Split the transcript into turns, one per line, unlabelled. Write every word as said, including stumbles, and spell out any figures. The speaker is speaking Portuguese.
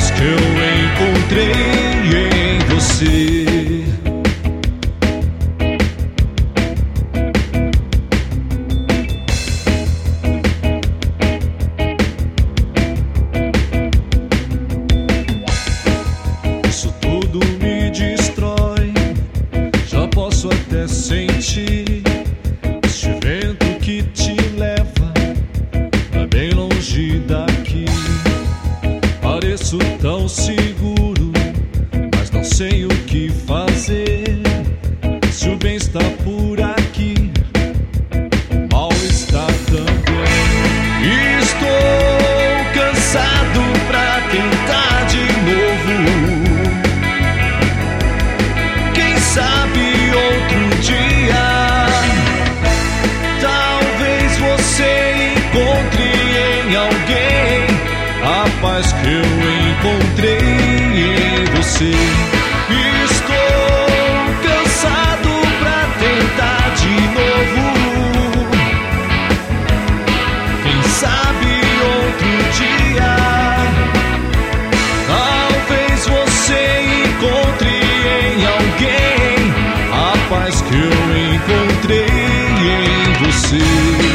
paz que eu encontrei em você. Isso tudo me destrói, já posso até sentir este vento que te leva pra bem longe daqui. Pareço tão seguro, mas não sei o que fazer. Se o bem está por aqui, o mal está também. Estou cansado pra tentar de novo. Quem sabe outro dia, talvez você encontre em alguém a paz que eu encontrei em você. Estou cansado pra tentar de novo. Quem sabe outro dia, talvez você encontre em alguém a paz que eu encontrei em você.